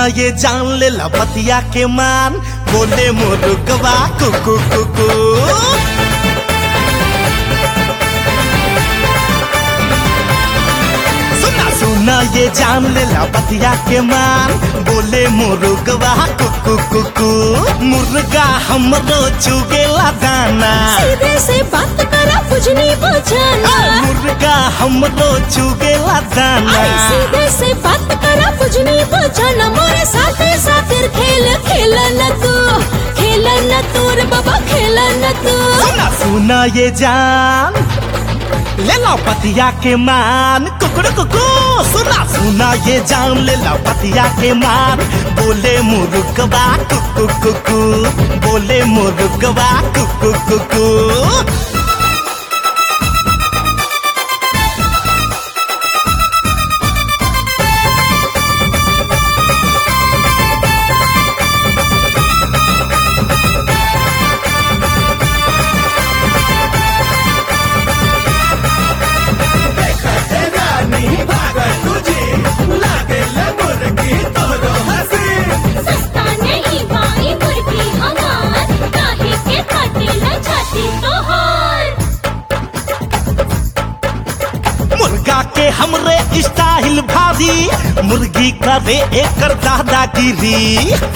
ये जान ले ला बतिया के मान, बोले मुर्गवा कुकू कुकू। सुना ये जान ले ला बतिया के मान, बोले मुर्गवा कुकू कुकू। मुर्गा हमरो चुगेला दाना, सीधे से बात करा बुझनी बुझाना। मुर्गा हमरो चुगेला दाना, सीधे से बात करा बुझनी बुझाना। मोरे साथे साथे खेल खेला न तू, खेला न तू रे बाबा खेला न तू। सुना ये जान ले ला बतिया के मान, कुकड़ कुकू। सुना ये जान ले ला बतिया के मान, बोले मुर्गवा कुकू कुकू, बोले मुर्गवा कुकू कुकू। मुर्गा के हमरे स्टाइल भारी, मुर्गी करे एकर दादागिरी।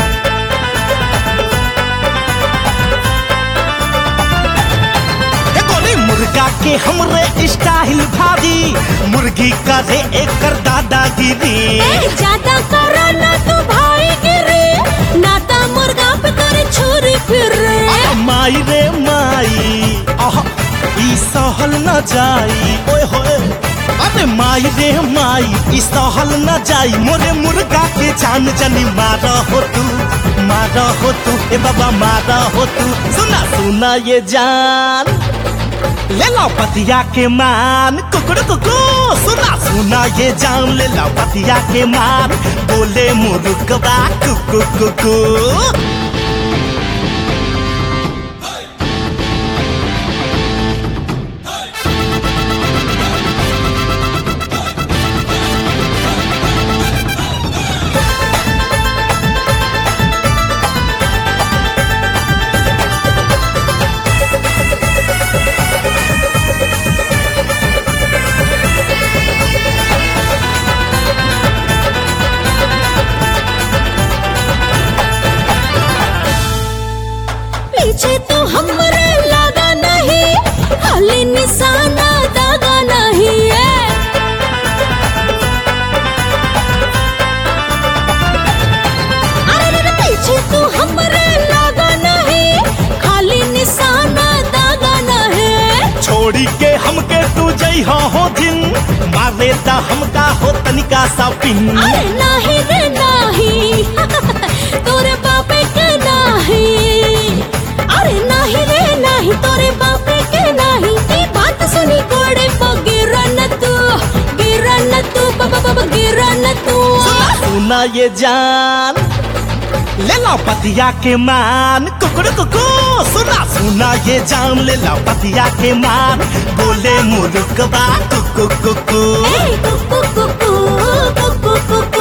मुर्गा के हमरे स्टाइल भारी, मुर्गी करे एकर दादागिरी। ज्यादा करो ना तू भाई गिरे, नाता मुर्गा पे करे छुरी फिरे। माई रे माई ई सहल न जाई, ओए होए अरे माई रे माई ई सहल न जाई। मोरे मुर्गा के जान जनी मारा हो तू, मारा हो तू ए बाबा मारा हो तू। सुना ये जान ले ला बतिया के मान, कुकड़ कुकू। सुना ये जान ले ला बतिया के मान, बोले मुर्गवा कुकू कुकू। पीछे तो हमरे लगा नहीं, खाली निशाना दागा नहीं है। अरे पीछे तो हमरे लगा नहीं, खाली निशाना दागा नहीं। छोड़ी के हमके तू जइहा हो दिन, मारे ता हमका हो तनिका सा पिन। अरे नहीं रे नहीं तोरे बापे के नहीं, अरे नहीं रे नहीं तोरे बापे के नहीं। ई बात सुनी कोड़े पो गिरा न तू बाबा बाबा गिरा न तू। सुना ये जान ले ला बतिया के मान, कुकड़ कुकू। सुना ये जान ले ला बतिया के मान, बोले मुर्गवा कुकू कुकू। कुकू कुकू कुकू कुकू।